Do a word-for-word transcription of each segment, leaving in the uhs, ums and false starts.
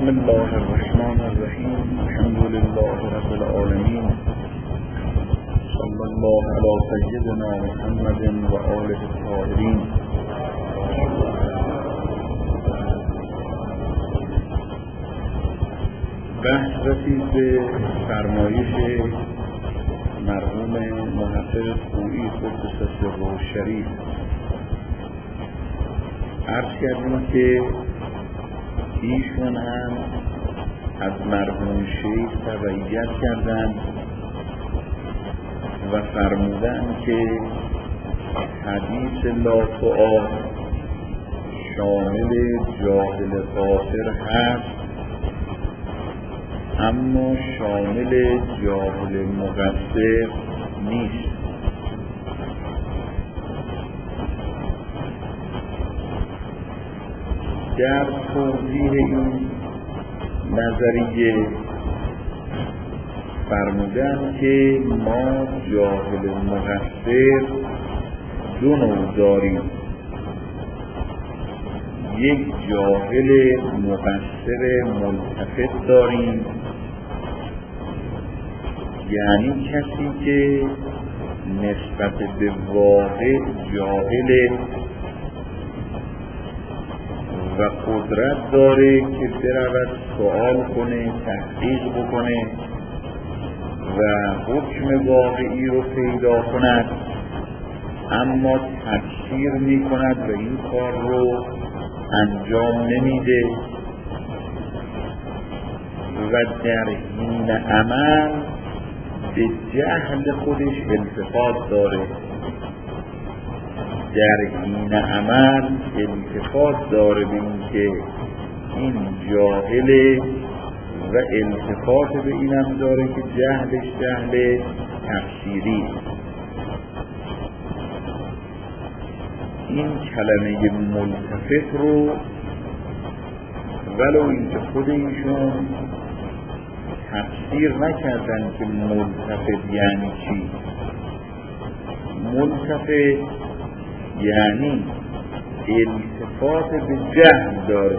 بسم الله الرحمن الرحیم. الحمد لله رب العالمین. صلی الله علی سیدنا محمد و آله الطاهرین. بحث رسید به فرمایش مرحوم محقق خویی قدس سره الشریف. عرض کردیم که ایشون هم از مرحوم شیخ تبعیت کردند و فرمودند که حدیث لا سؤال شامل جاهل قاصر هست، اما شامل جاهل مقصر نیست. در توضیح این نظریه فرمودند که ما جاهل مقصر دو نوع داریم. یک جاهل مقصر ملتفت داریم، یعنی کسی که نسبت به واقع جاهل و قدرت داره که برود سوال کنه، تحقیق بکنه و حکم واقعی رو پیدا کند، اما تفسیر می کند و این کار رو انجام نمیده و در حین عمل به جهل خودش التفات داره. در حین عمل التفات داره به این که این جاهله و التفات به اینم داره که جهلش جهل تفسیری. این کلمه ملتفت رو ولو اینکه خود ایشون تفسیر نکردن که ملتفت یعنی چی. ملتفت یعنی التفات به جهل داره.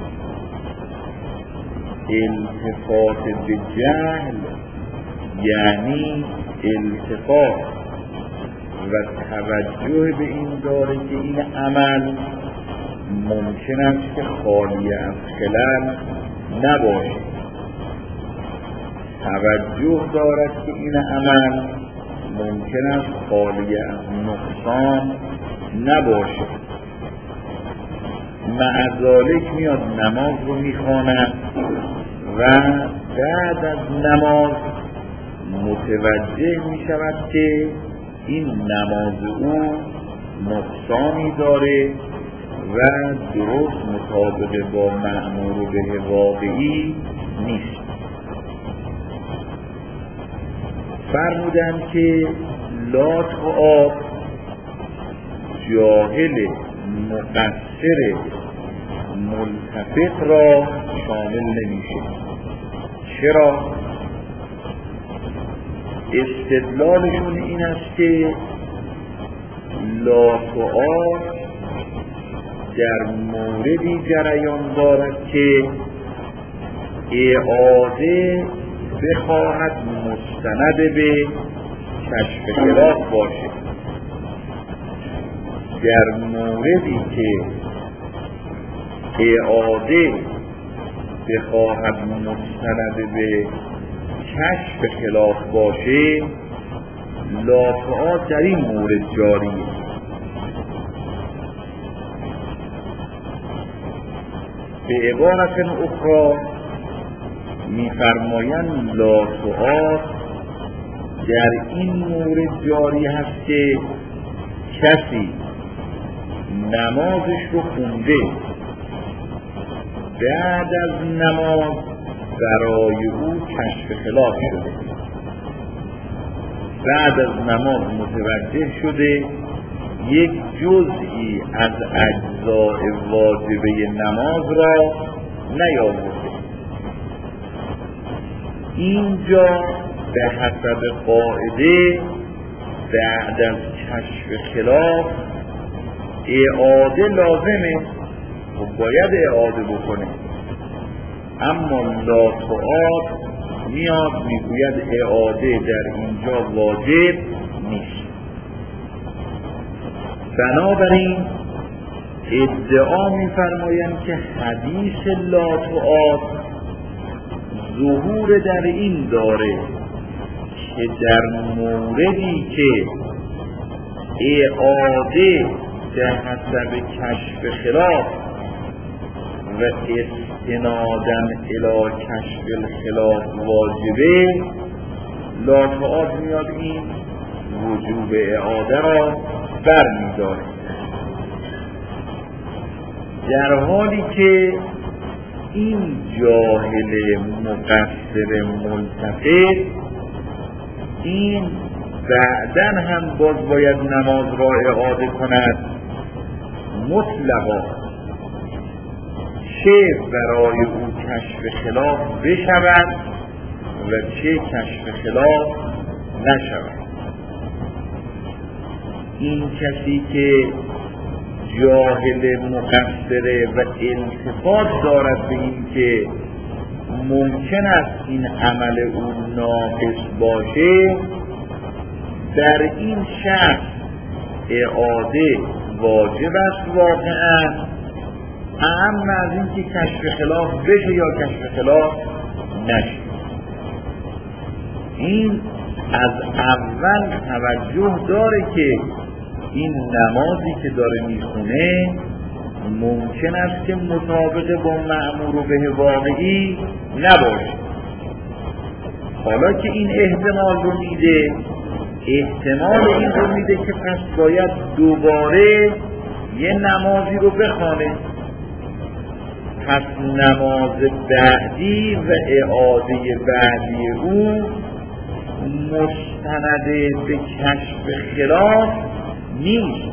التفات به جهل یعنی التفات و توجه به این داره که این عمل ممکن است که خالی از خلل نباشه. توجه دارد که این عمل ممکن است خالی از نقصان نباشه. مع ذالک میاد نماز رو میخواند و بعد از نماز متوجه میشود که این نماز او نقصانی داره و درست مطابق با مأمور به واقعی نیست. فرمودند که لا تعاب جاهل مقصر ملتفت را شامل نمیشه. چرا؟ استدلالشون این است که لا سؤال در موردی جریان دارد که اعاده بخواهد مستند به کشف خلاف باشه. در موردی که اعاده بخواهد مستند به کشف خلاف باشه، لافعات در این مورد جاریه. به عبارت اخرى می‌فرمایند لافعات در این مورد جاری هست که کسی نمازش رو خونده، بعد از نماز برای او کشف خلاف شده، بعد از نماز متوجه شده یک جزئی از اجزاء واجبه نماز را نیاورده. اینجا به حسب قاعده بعد از کشف خلاف اعاده لازمه و باید اعاده بکنه، اما لات و آت میاد میگوید اعاده در اینجا واجب نیست. بنابراین ادعا میفرمایند که حدیث لات و آت ظهور در این داره که در موردی که اعاده به حسب کشف خلاف و استنادن الی کشف الخلاف واجبه، لات و آت میاد این وجوب اعاده را برمی‌داره، در حالی که این جاهل مقصر ملتفت این بعدن هم باز باید نماز را اعاده کند مطلقا، چه برای او کشف خلاف بشود و چه کشف خلاف نشود. این کسی که جاهل مقصره و التفات دارد به این که ممکن است این عمل او ناقص باشه، در این شخص اعاده واجب است واقعا، اما از این که کشف خلاف بشه یا کشف خلاف نشه. این از اول توجه داره که این نمازی که داره میخونه ممکن است که مطابق با مأمور به واقعی نباشه. حالا که این احتمال رو میده، احتمال این رو میده که پس باید دوباره یه نمازی رو بخوانه، پس نماز بعدی و اعاده بعدی او مستند به کشف خلاف نیست.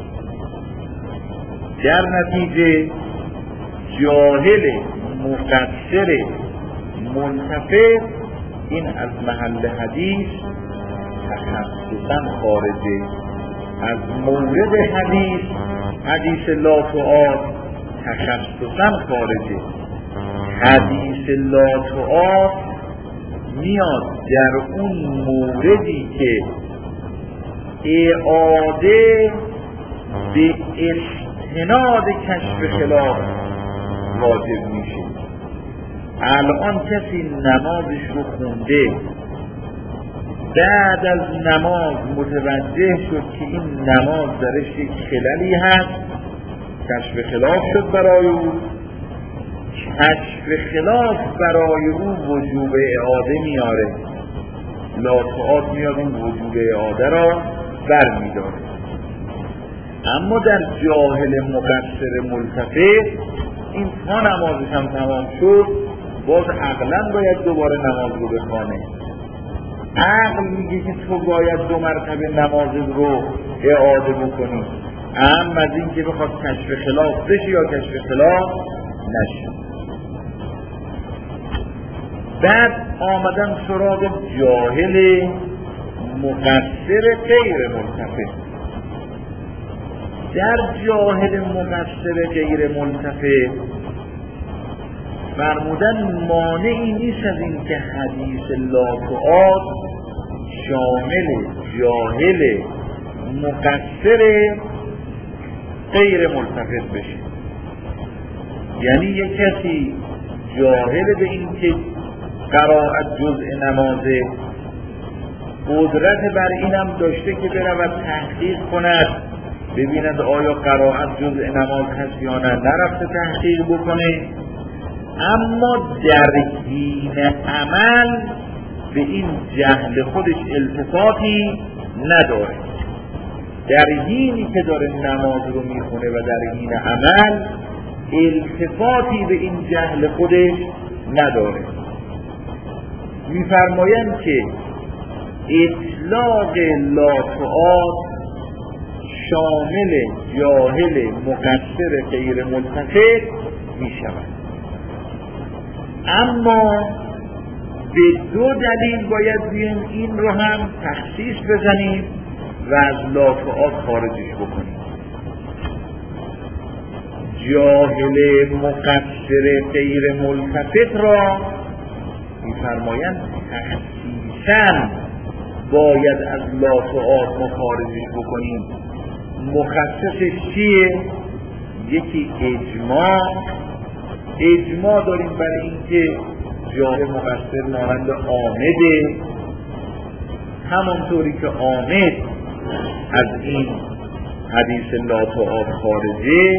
در نتیجه جاهل مقصر منتفع این از محل حدیث تخصصاً خارجه، از مورد حدیث حدیث لات و آت تخصصاً خارجه. حدیث لات و آت میاد در اون موردی که اعاده به استناد کشف خلاف واجب میشه. الان کسی نمازش رو خونده، بعد از نماز متوجه شد که این نماز درش یک خللی هست، کشف خلاف شد برای او، کشف خلاف برای او وجوب اعاده میاره، لاتعات میاد این وجوب اعاده را بر میداره. اما در جاهل مقصر ملتفت این تا نمازش هم تمام شد باز عقلا باید دوباره نماز رو بخوانه. عقل میگه که تو باید دو مرتبه نماز رو اعاده بکنی، اما از این که بخواد کشف خلاف بشه یا کشف خلاف نشه. بعد آمدن سراغ جاهل مقصر غیر ملتفت. در جاهل مقصر غیر ملتفت فرمودن مانعی نیست از این که حدیث لاتعات شامل جاهل مقصر غیر ملتفت بشه. یعنی یک کسی جاهل به این که قرائت جزء نمازه، قدرت بر اینم داشته که برود تحقیق کند ببیند آیا قرائت جزء نماز هست یا نه، نرفته تحقیق بکنه، اما در حین عمل به این جهل خودش التفاتی نداره. در حینی که داره نماز رو میخونه و در حین عمل التفاتی به این جهل خودش نداره. میفرمایند که اطلاق لاتعات شامل جاهل مقصر غیر ملتفت می شود، اما به دو دلیل باید بیم این رو هم تخصیص بزنیم و از لاتعات خارجش بکنیم. جاهل مقصر غیر ملتفت را می‌فرمایند تخصیصاً باید از لا تعاد مخارجش بکنیم. مخصصش چیه؟ یکی اجماع اجماع داریم برای اینکه جاهل مقصر مانند عامده، همانطوری که عامد از این حدیث لا تعاد خارجه،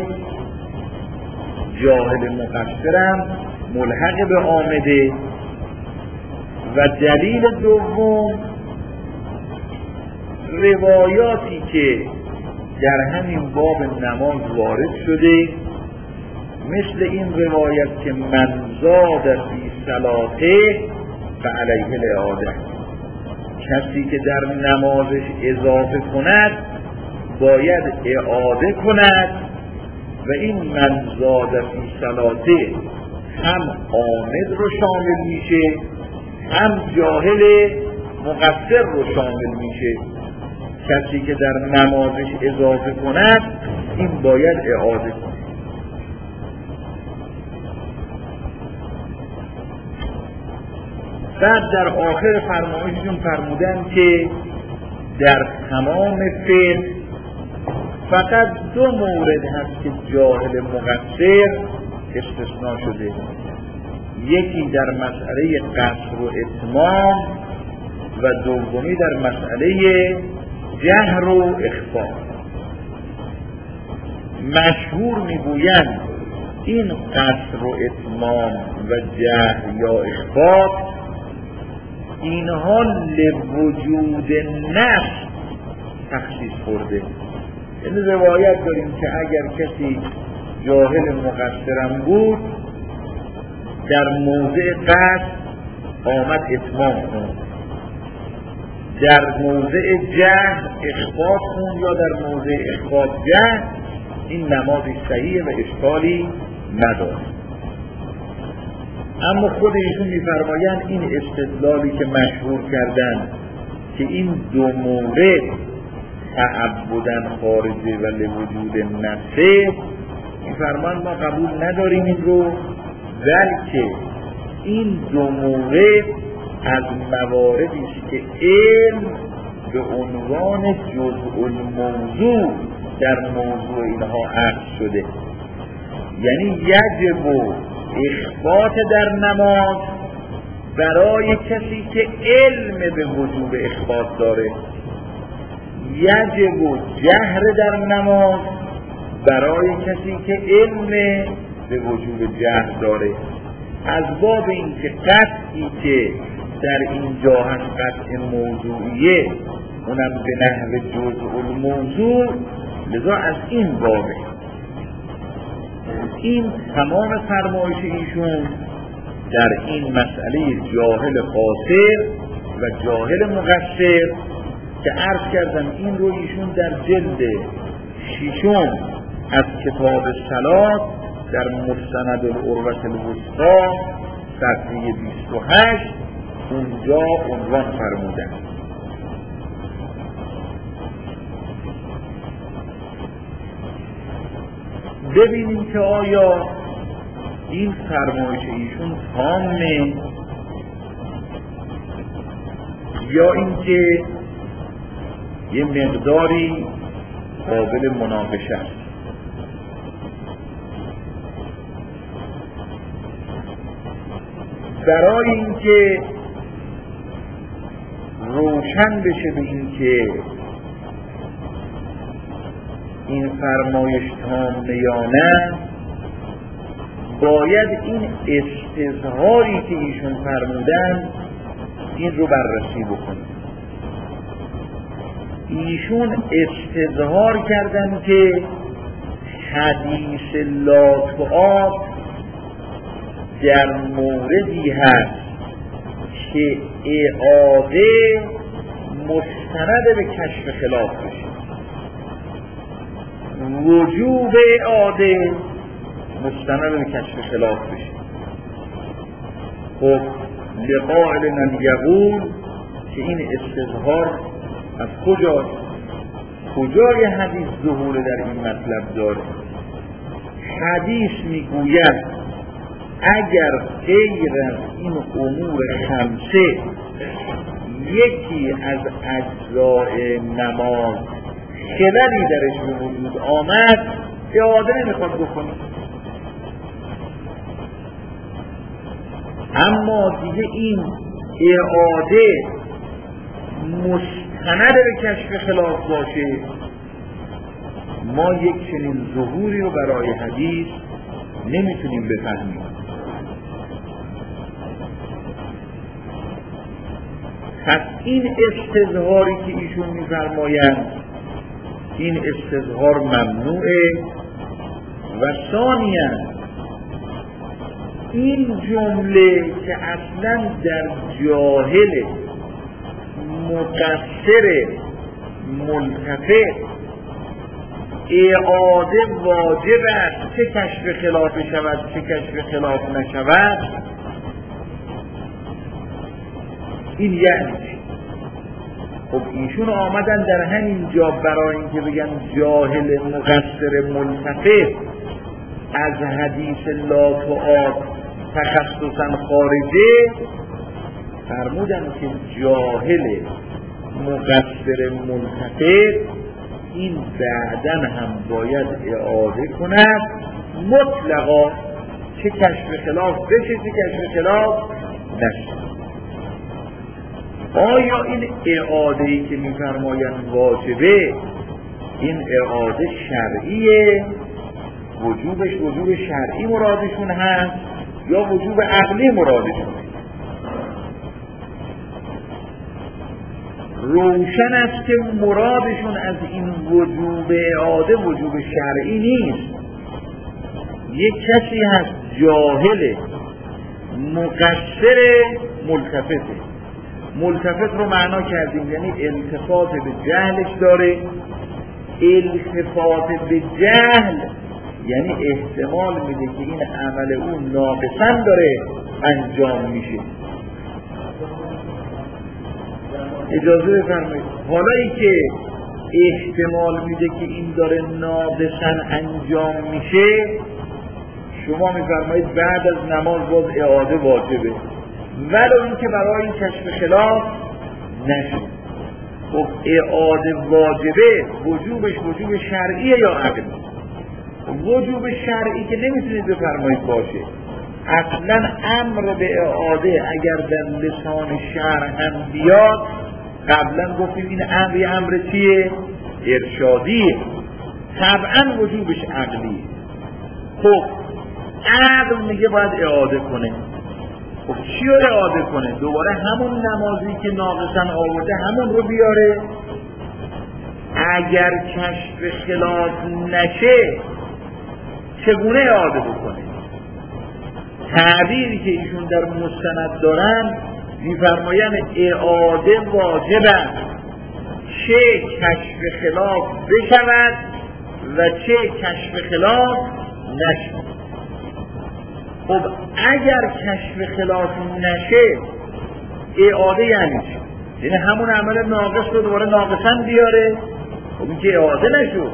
جاهل مقصرم ملحق به عامده. و دلیل دوم روایاتی که در همین باب نماز وارد شده، مثل این روایت که من زاد فی صلاته فعلیه الاعاده، کسی که در نمازش اضافه کند باید اعاده کند. و این من زاد فی صلاته هم عامد رو شامل میشه، هم جاهل مقصر رو شامل میشه. کسی که در نمازش اضافه کند این باید اعاده کند. بعد در آخر فرمایششون فرمودن که در تمام فقه فقط دو مورد هست که جاهل مقصر استثناء شده، یکی در مسئله قصر و اتمام و دومی در مسئله جهر و اخفا. مشهور میگویند این قصر و اتمام و جهر یا اخفا اینها لوجود نفس تخصیص خورده. این روایت داریم که اگر کسی جاهل مقصرم بود در موضع قصد آمد اتمام کن، در موضع جهر اخفاء کن، یا در موضع اخفاء جهر، این نمازی صحیحه و اشکالی نداره. اما خود ایشون میفرمایند این استدلالی که مشهور کردن که این دو مورد تعبدن خارجه و لوجود نفسه، میفرمایند ما قبول نداریم این رو، بلکه این دو مورد از مواردی است که علم به عنوان جزء الموضوع در موضوع اینها عرض شده. یعنی یجب اخبات در نماز برای کسی که علم به وجوب اخبات داره، یجب جهر در نماز برای کسی که علم به وجوب جهر داره. از باب این که قطعی که در اینجا هست قطع موضوعیه، اونم به نحو جزء الموضوع، لذا از این بابه. این تمام فرمایش ایشون در این مسئله جاهل قاصر و جاهل مقصر که عرض کردم این رو ایشون در جلد ششم از کتاب صلات در مستند العروة الوثقی صفحه بیست و هشت اونجا عنوان فرمودن. ببینیم که آیا این فرمایش ایشون تامه یا اینکه یه مقداری قابل مناقشه است. برای اینکه روشن بشه به اینکه این فرمایش تامه یا نه، باید این استظهاری که ایشون فرمودن این رو بررسی بکنیم. ایشون استظهار کردن که حدیث لا تعاد در موردی هست که اعاده مستند به کشف خلاف بشه، وجوب اعاده مستند به کشف خلاف بشه. خب لقائل من یقول که این استظهار از کجاست؟ کجای حدیث ظهور در این مطلب داره؟ حدیث میگوید اگر غیر از این امور خمسه یکی از اجزای نماز خللی درش به وجود آمد اعاده نمیخواد بکنید. اما دیگه این اعاده مستند به کشف خلاف باشه، ما یک چنین ظهوری رو برای حدیث نمیتونیم بفهمیم. پس این استظهاری که ایشون میفرمایند این استظهار ممنوعه. و ثانیاً این جمله که اصلا در جاهل مقصر ملتفت اعاده واجب است، چه کشف خلاف شود چه کشف خلاف نشود. این یعنی خب ایشون آمدن در همین جا برای اینکه بگن جاهل مقصر ملتفت از حدیث لا تعاد تخصصا خارجه، فرمودن که جاهل مقصر ملتفت این بعدن هم باید اعاده کند مطلقا، چه کشف خلاف بشه چه کشف خلاف نشه. آیا این اعاده‌ای که می‌فرمایند واجبه این اعاده شرعیه؟ وجوبش وجوب شرعی مرادشون هست یا وجوب عقلی مرادشون؟ روشن است که مرادشون از این وجوب اعاده وجوب شرعی نیست. یک کسی هست جاهل مقصر ملتفته. ملتفت رو معنا کردیم یعنی التفات به جهلش داره. التفات به جهل یعنی احتمال میده که این عمل اون ناقصاً داره انجام میشه. اجازه بفرمایید، حالا ای که احتمال میده که این داره ناقصاً انجام میشه، شما میفرمایید بعد از نماز باز اعاده واجبه، ولو این که برای این کشف خلاف نشه. خب اعاده واجبه، وجوبش وجوب شرعیه یا عقلی؟ وجوب شرعی که نمیتونید بفرمایید باشه. اصلا امر به اعاده اگر در لسان شرع هم بیاد، قبلا گفتیم این امر امر چیه؟ ارشادیه، طبعا وجوبش عقلیه. خب عقل میگه باید اعاده کنه. خب چی رو اعاده کنه؟ دوباره همون نمازی که ناقصاً آورده همون رو بیاره. اگر کشف خلاف نشه چگونه اعاده بکنه؟ تعبیری که ایشون در مستند دارن میفرمایند اعاده واجب است، چه کشف خلاف بشود و چه کشف خلاف نشود. خب اگر کشف خلاف نشه اعاده یعنی چی؟ یعنی همون عمل ناقص رو دوباره ناقصاً بیاره؟ خب این که اعاده نشد.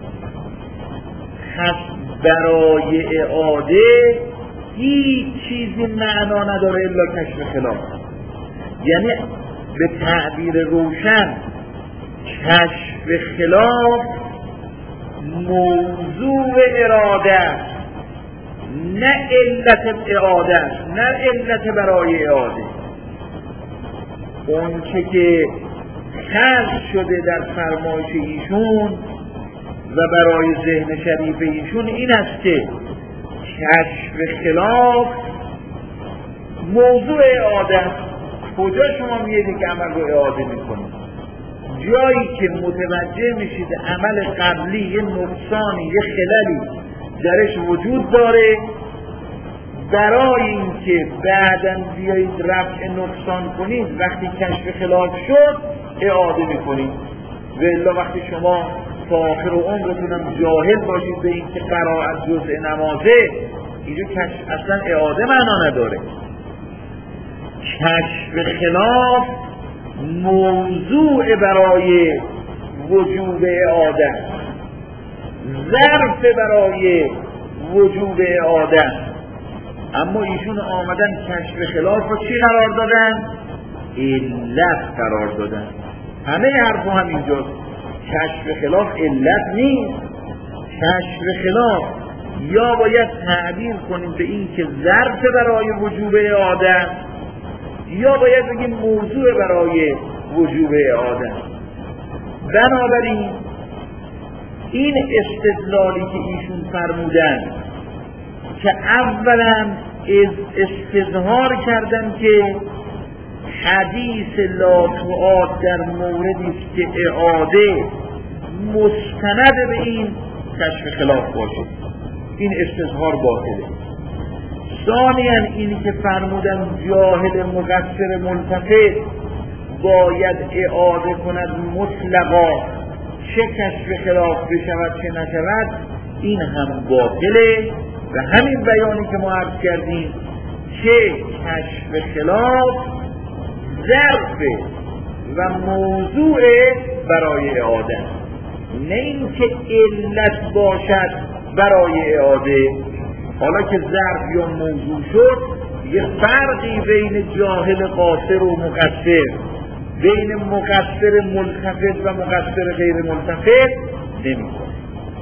پس برای اعاده هیچ چیزی معنا نداره الا کشف خلاف. یعنی به تعبیر روشن کشف خلاف موضوع اراده است، نه علت اعاده است، نه علت برای اعاده. اون چه که خلق شده در فرمایش ایشون و برای ذهن شریف ایشون این است که کشف خلاف موضوع اعاده است. کجا شما میگید که عمل رو اعاده میکنید؟ جایی که متوجه میشید عمل قبلی یه نقصانی یه خللی درش وجود داره، برای اینکه بعداً بیایید رفع نقصان کنید وقتی کشف خلاف شد اعاده میکنید. و الا وقتی شما تا آخر عمرتون هم جاهل باشید به اینکه قرائت جزء نمازه، اینجا کشف اصلا اعاده معنا نداره. کشف خلاف موضوع برای وجوب اعاده، ظرف برای وجوب اعاده، اما ایشون آمدن کشف خلاف رو چی قرار دادن؟ علت قرار دادن. همه حرف هم اینجاست. کشف خلاف علت نیست. کشف خلاف یا باید تعبیر کنیم به این که ظرف برای وجوب اعاده، یا باید بگیم موضوع برای وجوب اعاده. بنابراین این استدلالی که ایشون فرمودن که اولا استظهار کردن که حدیث لا تعاد در موردی است که اعاده مستند به این کشف خلاف باشه، این استظهار باطله. ثانیاً اینی که فرمودن جاهل مقصر ملتفت باید اعاده کند مطلقا، چه کشف خلاف بشود چه نشود، این هم باطله. و همین بیانی که ما عرض کردیم که کشف خلاف ظرف و موضوع برای اعاده، نه این که علت باشد برای اعاده. حالا که ظرف یا موضوع شد، یه فرقی بین جاهل قاصر و مقصر، بین مقصر ملتفت و مقصر غیر ملتفت نمی‌کنه.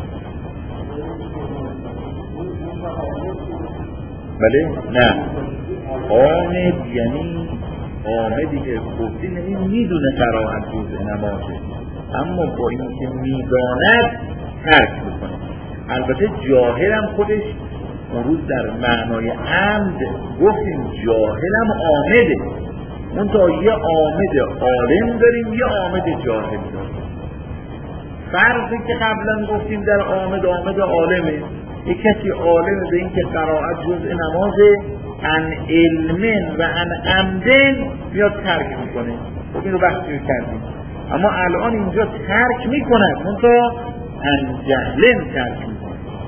بله؟ نه، آمد یعنی آمدی که گفتی نمی میدونه قرائت جزء نمازه، اما با این که میداند ترک میکنه. البته جاهلم خودش اون روز در معنای عمد گفتیم جاهلم آمده، اون تا یه آمد عالم داریم یه آمد جاهل داریم. فرضی که قبلا گفتیم در آمد آمد عالمه، یک کسی عالم به این که قرائت جزء نمازه، ان علمن و ان عمدن بیاد ترک میکنه. خب این رو بحثی کردیم، اما الان اینجا ترک میکنه، اون تا ان جهلن ترک میکنه.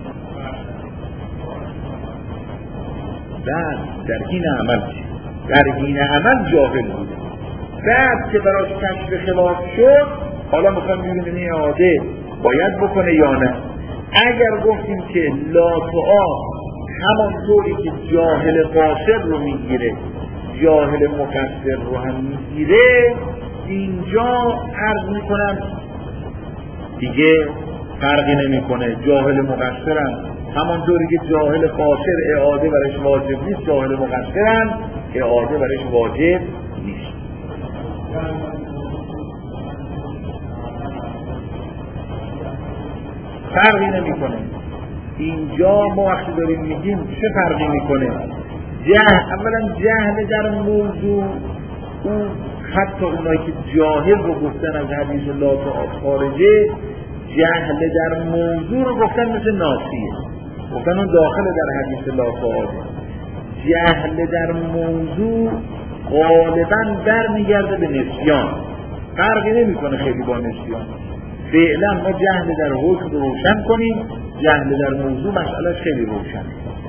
بعد در این عمل در این عمل جاهل بود، بعد که براش کشف خلاف شد حالا میخوام ببینیم این اعاده باید بکنه یا نه. اگر گفتیم که لا تعاد همانطوری که جاهل قاصر رو میگیره جاهل مقصر رو هم میگیره، اینجا عرض میکنم دیگه فرقی نمیکنه. جاهل مقصرم همانطوری که جاهل قاصر اعاده برش واجب نیست، جاهل مقصرم اعاده برش واجب نیست. فرقی نمیکنه. اینجا ما وقتی داریم میگیم چه فرقی میکنه؟ جهل، اولا جهل در موضوع، اون حتی اونایی که جاهل رو گفتن از حدیث لا تعاد خارجه، جهل در موضوع رو گفتن مثل ناسیه، گفتن اون داخل در حدیث لا تعاد. جهل در موضوع غالبا برمیگرده به نسیان، فرقی نمیکنه خیلی با نسیان. فعلا ما جهل در حکم رو روشن کنیم، جهل در موضوع مسئله خیلی روشن.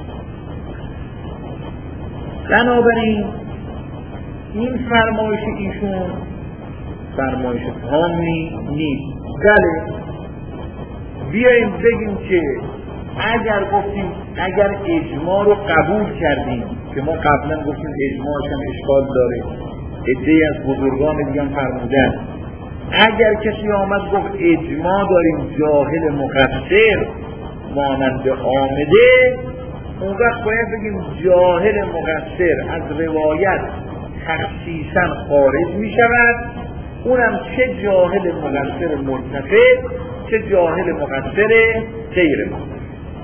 بنابراین این فرمایش ایشون فرمایش تامی نیست. بله بیاییم بگیم که اگر گفتیم اگر اجماع رو قبول کردیم، که ما قبلا گفتیم اجماعش هم اشکال داره، عده‌ای از بزرگان دیگه هم فرمودن، اگر کسی آمد گفت اجماع داریم جاهل مقصر مانند آمده، اون وقت باید بگیم جاهل مقصر از روایت تخصیصا خارج می شود، اونم چه جاهل مقصر ملتفت چه جاهل مقصر غیر ملتفت.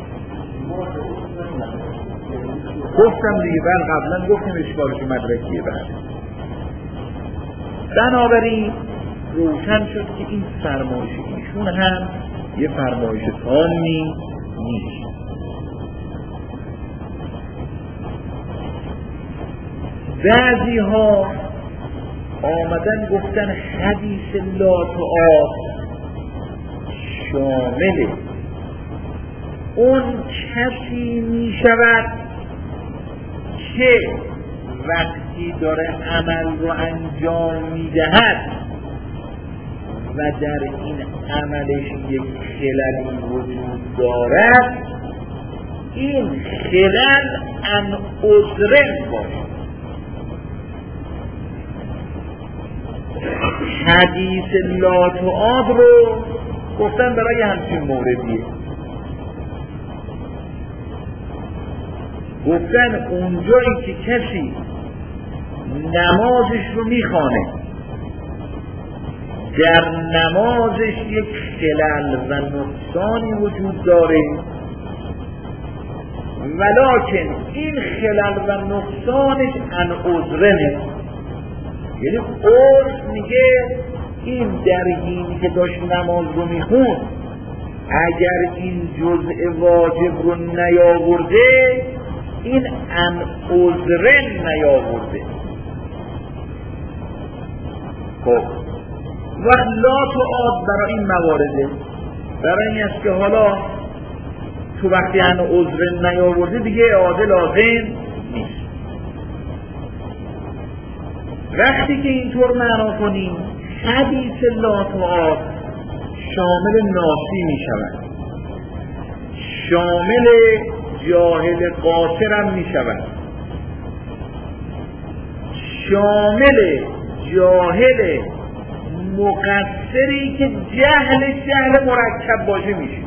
گفتم دیگه بر قبلا گفتیم اشکالش مدرکیه. بعد بنابراین روشن شد که این فرمایش ایشون هم یه فرمایش تامی نیست. بعضی ها آمدن گفتن حدیث لا تعاد شامل اون کسی می شود که وقتی داره عمل رو انجام می دهد و در این عملش یک خللی وجود دارد، این خلال ان عذرن باشه. حدیث لا تعاد رو گفتن برای همچین موردیه، گفتن اونجایی که کسی نمازش رو میخوانه در نمازش یک خلل و نقصانی وجود داره، ولکن این خلل و نقصانش ان عذرنه، یعنی عرف میگه این در حینی که داشت نماز رو میخون اگر این جزء واجب رو نیاورده این ان عذرن نیاورده. خب وقت لا تعاد برای این موارده، برای این است که حالا تو وقتی ان عذرن نیاورده دیگه اعاده لازم نیست. وقتی که اینطور معنا کنیم حدیث لا تعاد شامل ناسی می شود، شامل جاهل قاصر هم می شود، شامل جاهل مقصری که جهل جهل مرکب باشه میشه.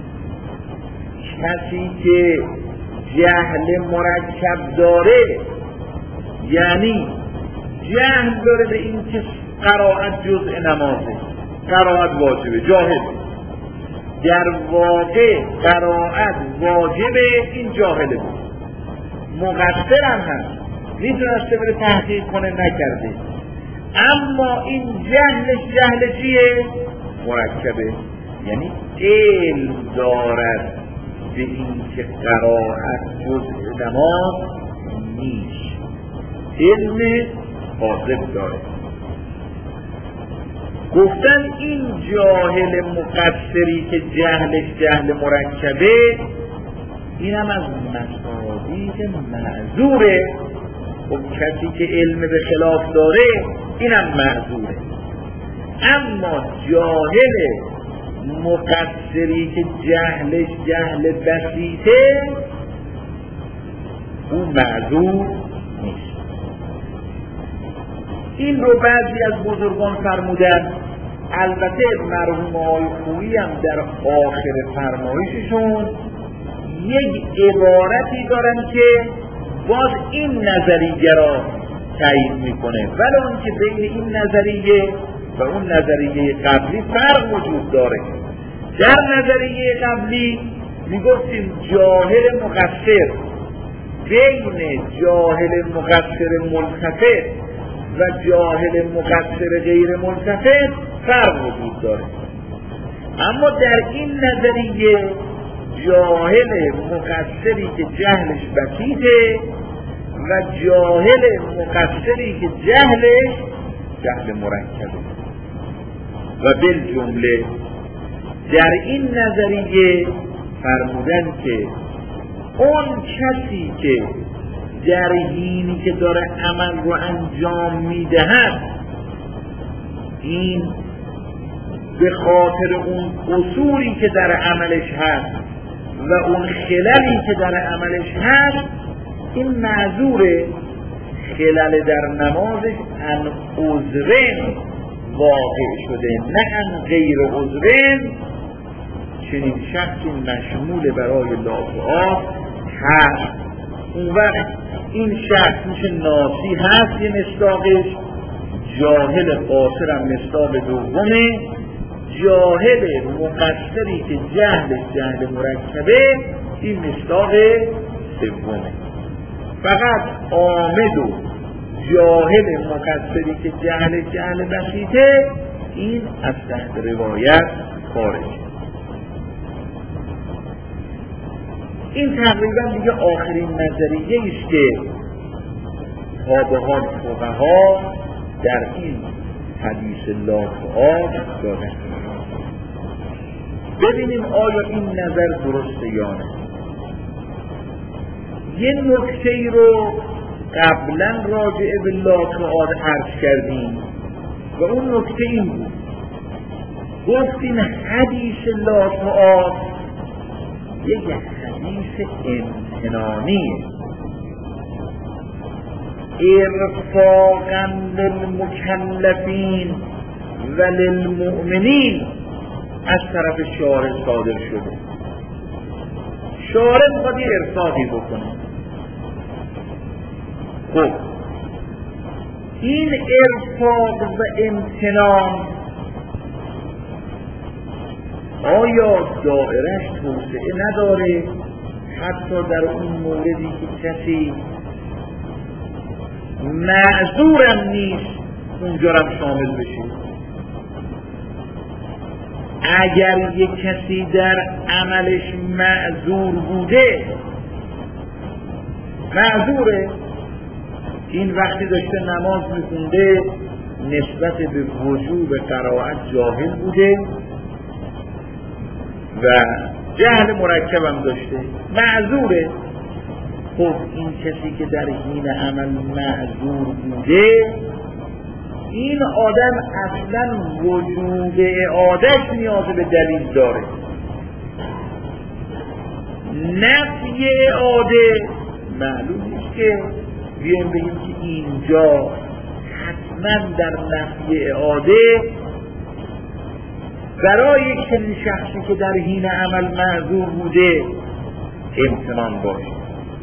کسی که جهل مرکب داره یعنی جهل داره به این که قرائت جزء نمازه، قرائت واجبه، جاهل در واقع قرائت واجبه، این جاهله بود، مقصر هم هست، میتونسته بره تحقیق کنه نکرده، اما این جهلش جهل چیه؟ مرکبه، یعنی علم دارد به این که قرائت جزء نماز نیست، علم واجب داره. گفتن این جاهل مقصری که جهلش جهل مرکبه این هم از مصادیق معذوره. خب کسی که علم به خلاف داره این هم معذوره، اما جاهل مقصری که جهلش جهل بسیطه اون معذور نیست. این رو بعضی از بزرگان فرمودن، البته مرحوم آقای خویی هم در آخر فرمایششون یک عبارتی دارن که باز این نظریه را تایید میکنه، ولی اون که بین این نظریه و اون نظریه قبلی فرق وجود داره. در نظریه قبلی میگفتیم جاهل مقصر بین جاهل مقصر ملتفت و جاهل مقصر غیر ملتفت فرق وجود داره، اما در این نظریه جاهل مقصری که جهلش بسیطه و جاهل مقصری که جهلش جهل مرکبه و بالجمله در این نظریه فرمودن که اون کسی که در حینی که داره عمل رو انجام میدهد این به خاطر اون قصوری که در عملش هست و اون خللی که در عملش هست این معذوره، خلل در نمازش ان عذرن واقع شده نه ان غیر عذرن. چنین شخصی مشمول برای لا تعاد هست. اون وقت این شخص میشه ناسی هست یه مصداقش، جاهل قاصر هم مصداق دومه، جاهل مقصری که جهل جهل مرکبه این مصداق سومه. فقط عامد و جاهل مقصری که جهل جهل بسیطه این از تحت روایت خارج. این تقریبا دیگه آخرین نظریه است که تا به حال فقها در این حدیث لا تعاد دادن. ببینیم آیا این نظر درسته یا نه. یه نکته ای رو قبلا راجع به لا تعاد عرض کردیم و اون نکته این بود، گفتیم حدیث لا تعاد یک حدیث حدیث امتنانیه. ارفاقا للمکلفین و للمؤمنین از طرف شارع صادر شده. شارع میخواد یه ارفاقی بکنه. خب این ارفاق و امتنان آیا دائرش توسعه نداره؟ حتی در اون موردی که کسی معذورم نیست اونجا هم شامل بشه. اگر یک کسی در عملش معذور بوده، معذوره، این وقتی داشته نماز میخونده نسبت به وجوب قرائت جاهل بوده و جهل مرکبم داشته، معذوره. خب این کسی که در حین عمل معذور بوده، این آدم اصلا وجوب اعادهش نیاز به دلیل داره. نفی اعاده معلوم نیست که بیایم بگیم که اینجا حتما در نفی اعاده برای یک چنین شخصی که در حین عمل معذور بوده امتنان باشه.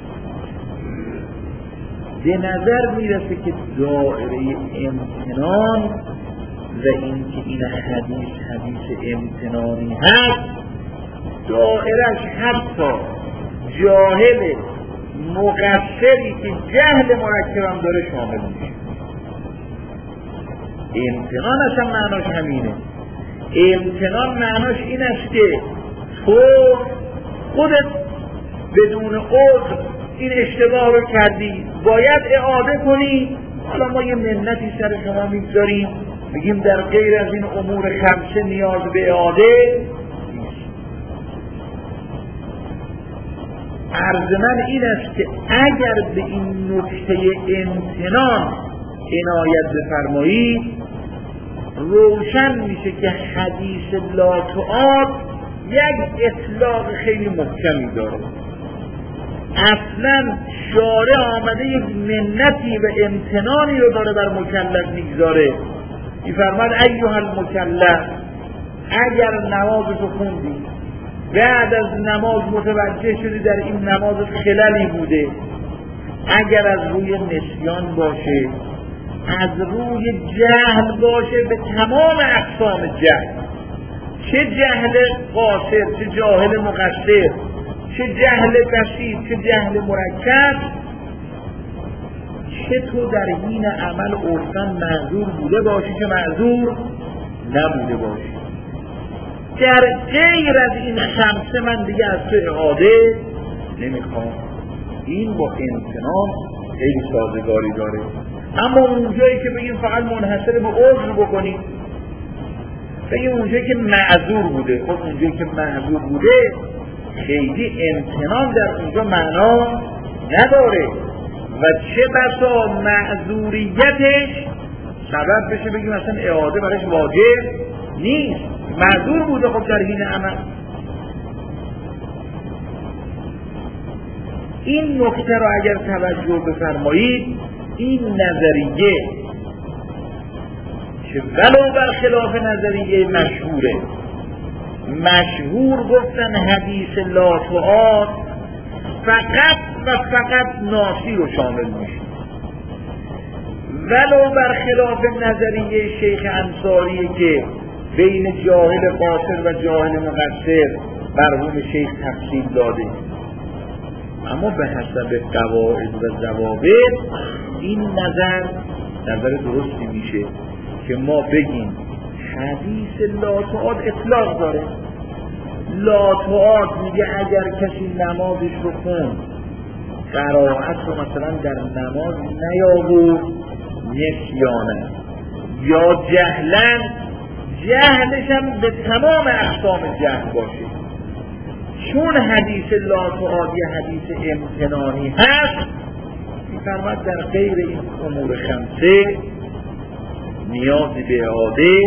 به نظر میرسه که دائره امتنان و این که این حدیث حدیث امتنانی هست، دائرش حتی جاهل مقصری که جهل مرکبم داره شامل میشه. امتنان اصلا معناش همینه. امتنان معناش این است که تو خودت بدون عذر این اشتباه رو کردی، باید اعاده کنی. حالا ما یه منتی سر شما میگذاریم، میگیم در غیر از این امور خمسه نیاز به اعاده. عرض من این است که اگر به این نکته امتنان عنایت بفرمایید، روشن میشه که حدیث لا تعاد یک اطلاق خیلی محکمی داره. اصلا شارع آمده یک منتی و امتنانی رو داره بر مکلف میگذاره. میفرماد ایها المکلف، اگر نمازتو خوندی، بعد از نماز متوجه شدی در این نماز خللی بوده، اگر از روی نسیان باشه، از روی جهل باشه، به تمام اقسام جهل، چه جهل قاصر، چه جاهل مقصر، چه جهل بسیط، چه جهل مرکب، چه تو در حین عمل عرفاً معذور بوده باشی که معذور نبوده باشی، در غیر از این خمسه من دیگه از تو اعاده نمیخوام. این با امتنان خیلی سازگاری داره. اما اونجایی که بگیم فقط منحصر به عذر بکنیم، بگیم اونجایی که معذور بوده، خب اونجایی که معذور بوده خیلی امتنان در اونجا معنا نداره و چه بسا معذوریتش سبب بشه بگیم اصلا اعاده برایش واجب نیست. معذور بوده خب در حین عمل. این نکته رو اگر توجه بفرمایید، این نظریه که ولو برخلاف نظریه مشهوره، مشهور گفتن حدیث لا تعاد فقط و فقط ناسی رو شامل میشه، ولو برخلاف نظریه شیخ انصاری که بین جاهل قاصر و جاهل مقصر مرحوم شیخ تفصیل داده. اما به حسب قواعد و ضوابط این نظر نظر درستی میشه که ما بگیم حدیث لا تعاد اطلاق داره. لا تعاد میگه اگر کسی نمازش رو خوند، قرائت رو مثلا در نماز نیاورد نسیانه یا جهلن، جهلش هم به تمام اقسام جهل باشه، چون حدیث لا تعاد یه حدیث امتنانی هست، میفرماد در غیر این امور خمسه نیازی به اعاده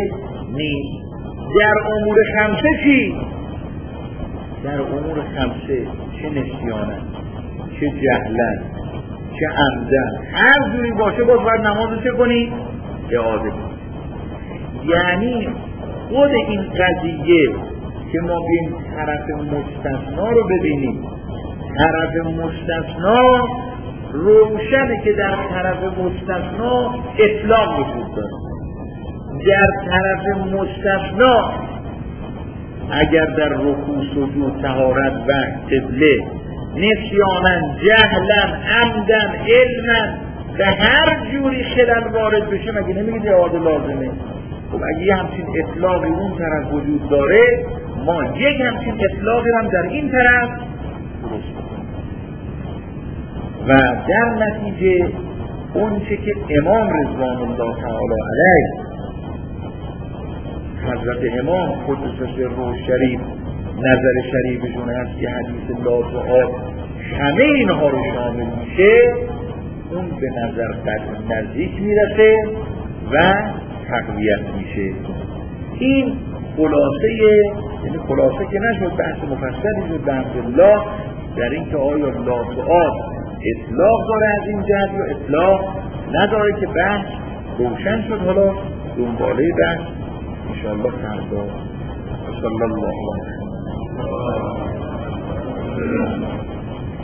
نیست. در امور خمسه چی؟ در امور خمسه چه نسیانن، چه جهلن، چه عمدن، هر جوری باشه باز باید نماز رو چه کنی؟ اعاده کنی. یعنی خود این قضیه که ما بیم طرف مستثنا رو ببینیم، طرف مستثنا روشنه که در طرف مستثنا اطلاق وجود داره. در طرف مستثنا اگر در رکوع سجود طهارت و قبله نسیانن، جهلن، عمدن، علمن و هر جوری خلل وارد بشه مگه نمیگید اعاده لازمه؟ خب اگه یه همچین اطلاقی اون طرف وجود داره ما یک همچین اطلاقی هم در این طرف درست کنیم و در نتیجه اون چه که امام رضوان الله تعالی علیه حضرت امام قدس سره شریف نظر شریفشون هست که حدیث لا تعالی همه اینها رو شامل میشه، اون به نظر قد نزدیک میرسه و تقویت میشه. این خلاصه، یعنی خلاصه که نشد، بحث مفصلی شد بحمدالله در این که آیا لا تعالی اطلاق داره از این جهت یا اطلاق نداره که بحث روشن شد. حالا دنباله بحث انشاءالله فردا. صلی الله علیه و سلم.